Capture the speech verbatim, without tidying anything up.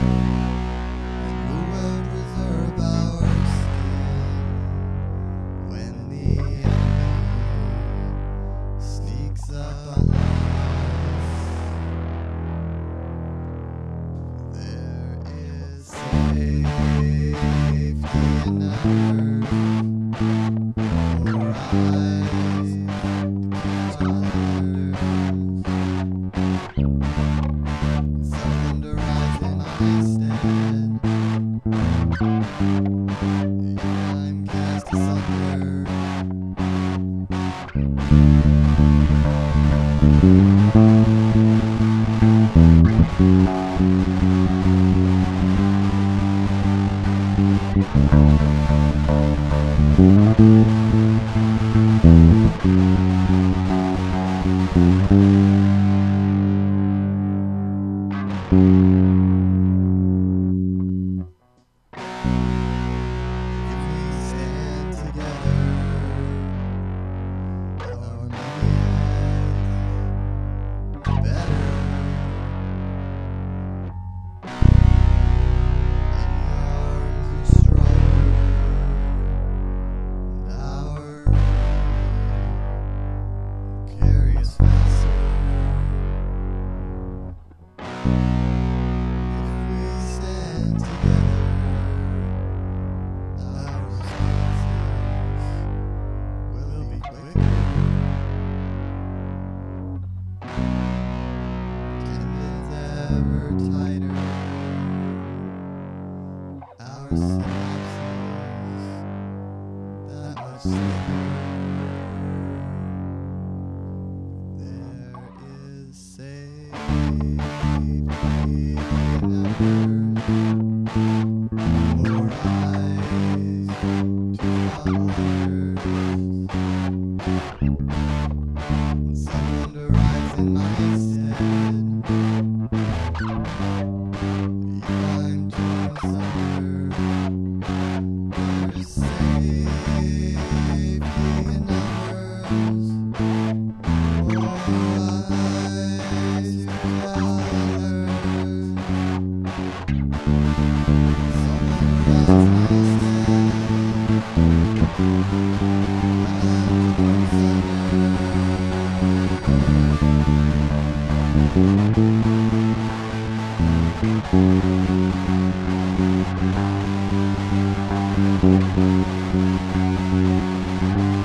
who will preserve our skin when the enemy sneaks up on us? There is safety in the earth for eyes to others. Someone to rise in my stead. I'm cast asunder. If we stand together, our maniac better. Many arms are stronger, and our feet carry us faster. If we stand together, our responses will be quicker. Tendons ever tighter, our synapses that much slicker. There is safety in numbers, more eyes to others. Someone to rise in my stead. I'm torn asunder. There is safety in numbers, more eyes to others. Someone